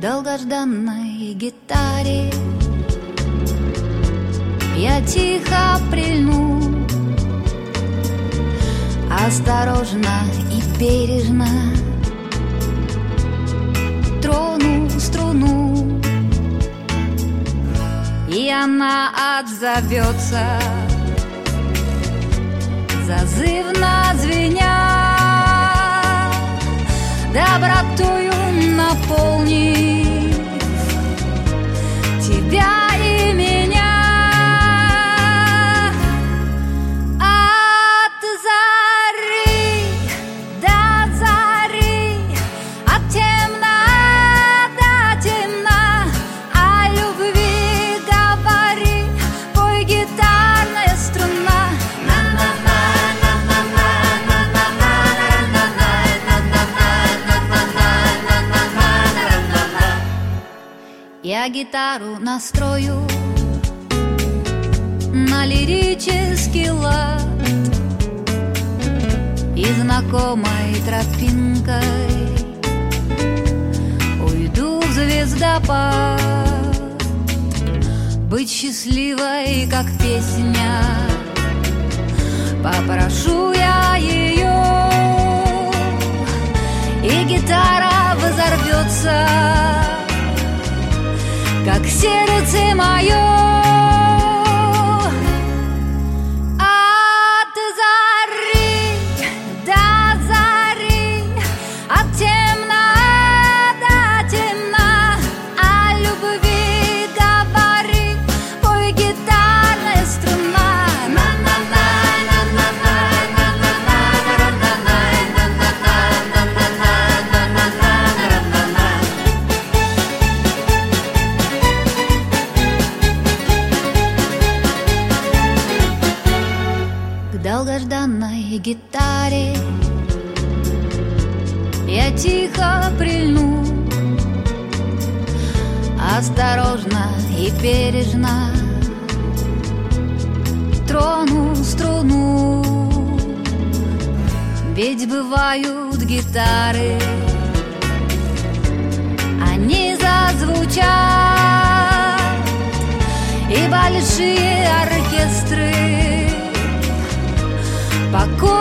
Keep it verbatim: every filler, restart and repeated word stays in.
долгожданной гитаре я тихо прильну, осторожно и бережно трону струну, и она отзовется, зазывно звеня, добротою наполнив тебя и меня. От зари до зари, от темна до темна, о любви говори, пой гитарная струна. Я гитару настрою на лирический лад и знакомой тропинкой уйду в звездопад, быть счастливой, как песня, попрошу я ее, и гитара взорвется, как сердце мое. От зари до зари, от темна до темна, о любви говори, пой гитарная струна. Долгожданной гитаре я тихо прильну, осторожно и бережно трону струну. Ведь бывают гитары, они зазвучат, и большие оркестры покой